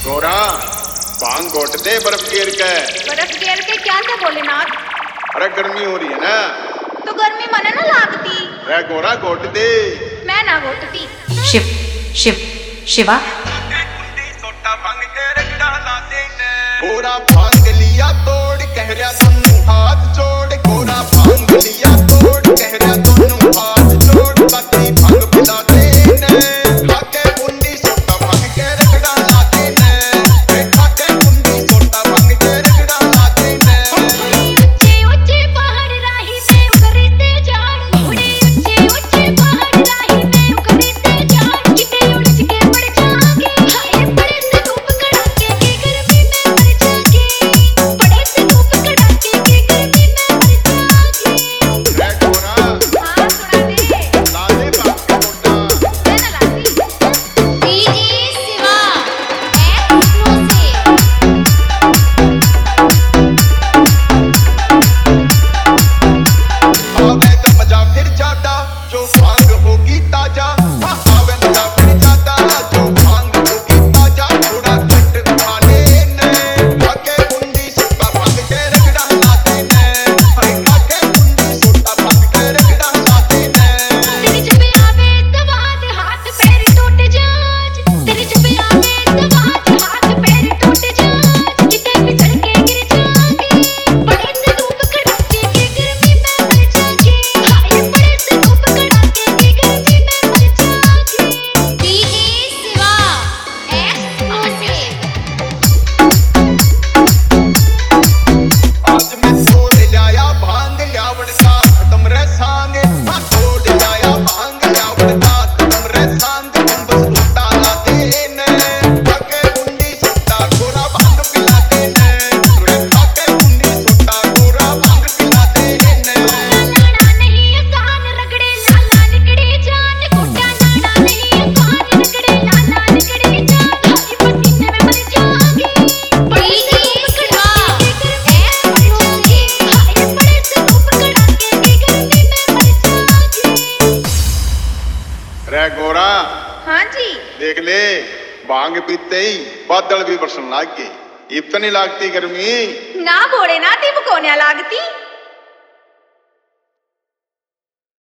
गोरा भांग घोट दे बर्फ गिर के। बर्फ गिर के क्या था भोलेनाथ? अरे गर्मी हो रही है ना, तो गर्मी मने ना लागती। रे गोरा घोट दे। मैं ना घोटती। शिव शिव शिवा गोरा भांग लिया तोड़ कह रहा दोनों हाथ जोड़। गोरा भांग लिया तोड़ कह रहा दोनों हाथ जोड़। बाकी भांग पिला दे ने खाके बुंदी सोटा भांग के रगड़ा लाते ने। खाके बुंदी सोटा भांग के रगड़ा लाते ने। ऊंचे ऊंचे पहाड़ राही से उखड़ते झाड़। ऊंचे ऊंचे पहाड़ राही से उखड़ते झाड़। किते उड़ के पड़ जागे हाय बड़े से धूप कड़ाके की गर्मी में मर जागे। बड़े से धूप कड़ाके की गर्मी में मर जागे। रे गोरा हाँ सुना दे। ला दे भांग का लोटा। मैं ना लाती। DJ Shiva exclusive. आवे तो मजा फिर जाता जो भांग होगी ताजा। आवे मजा फिर जाता जो भांग होगी ताजा। थोड़ा घट खाने ने खाके बुंदी सोटा भांग के रगड़ा लाते ने। खाके बुंदी सोटा भांग के रगड़ा लाते ने। तेरी जब आवे तवाद हाथ पैर टूट जाज। तेरी जब आवे तवाद हाथ पैर टूट जाज। किते फिसल के गिर जागे। बड़े से धूप कड़ाके की गर्मी में मर जागे। हाय बड़े से धूप कड़ाके की गर्मी में मर जागे। DJ Shiva exclusive. आज मैं छोड़ लाया भांग ल्यावड़ का खत्म रे सांग। छोड़ लाया भांग ल्यावड़ का खत्म रे सांग। तुम बस सोटा लाते ने खाके बुंदी सोटा गोरा भांग पिलाते ने। खाके बुंदी सोटा गोरा भांग पिलाते ने। नाना नहीं आसान रगड़े लाला निकड़े जान। कोटा नाना नहीं आसान रगड़े लाला निकड़े जान। हाय पसीने में मर जागे। बड़ी से धूप कड़ाके की गर्मी में मर जागे। हाय बड़े से धूप कड़ाके की गर्मी में मर जागे। रे गोरा हाँ जी। देख ले भांग पीते ही बादल भी बरसन लाग गए। इतनी लागती गर्मी। ना भोलेनाथ को ना लागती।